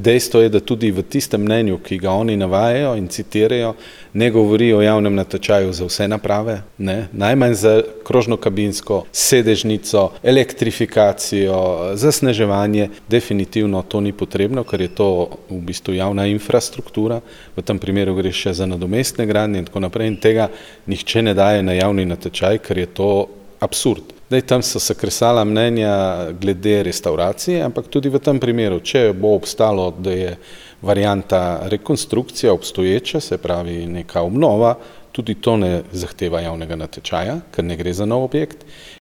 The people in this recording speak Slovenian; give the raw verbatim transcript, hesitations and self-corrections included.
dejstvo je, da tudi v tistem mnenju, ki ga oni navajajo in citirajo, ne govori o javnem natečaju za vse naprave, ne, najmanj za krožno-kabinsko, sedežnico, elektrifikacijo, zasneževanje, definitivno to ni potrebno, ker je to v bistvu javna infrastruktura, v tem primeru gre še za nadomestne gradnje in tako naprej in tega nihče ne daje na javni natečaj, ker je to absurd. Zdaj, tam so se kresala mnenja glede restauracije, ampak tudi v tem primeru, če bo obstalo, da je varianta rekonstrukcija obstoječa, se pravi neka obnova, tudi to ne zahteva javnega natečaja, ker ne gre za nov objekt.